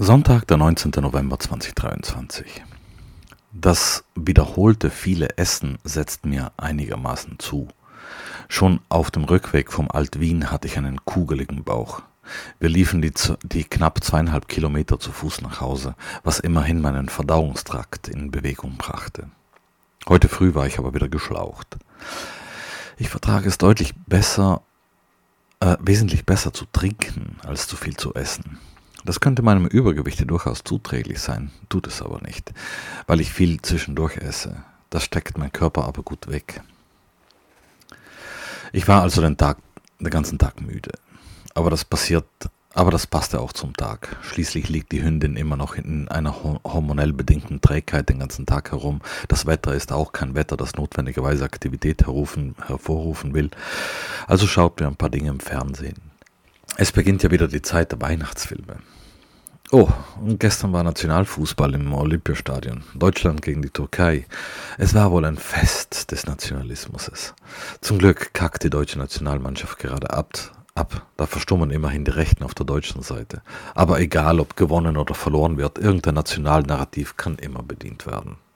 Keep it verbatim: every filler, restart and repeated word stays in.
Sonntag, der neunzehnten November zweitausenddreiundzwanzig. Das wiederholte viele Essen setzt mir einigermaßen zu. Schon auf dem Rückweg vom Alt-Wien hatte ich einen kugeligen Bauch. Wir liefen die, die knapp zweieinhalb Kilometer zu Fuß nach Hause, was immerhin meinen Verdauungstrakt in Bewegung brachte. Heute früh war ich aber wieder geschlaucht. Ich vertrage es deutlich besser, äh, wesentlich besser zu trinken, als zu viel zu essen. Das könnte meinem Übergewicht durchaus zuträglich sein, tut es aber nicht, weil ich viel zwischendurch esse. Das steckt mein Körper aber gut weg. Ich war also den Tag, den ganzen Tag müde. Aber das passiert, aber das passte auch zum Tag. Schließlich liegt die Hündin immer noch in einer hormonell bedingten Trägheit den ganzen Tag herum. Das Wetter ist auch kein Wetter, das notwendigerweise Aktivität herrufen, hervorrufen will. Also schaut wir ein paar Dinge im Fernsehen. Es beginnt ja wieder die Zeit der Weihnachtsfilme. Oh, und gestern war Nationalfußball im Olympiastadion. Deutschland gegen die Türkei. Es war wohl ein Fest des Nationalismus. Zum Glück kackt die deutsche Nationalmannschaft gerade ab. ab. Da verstummen immerhin die Rechten auf der deutschen Seite. Aber egal, ob gewonnen oder verloren wird, irgendein Nationalnarrativ kann immer bedient werden.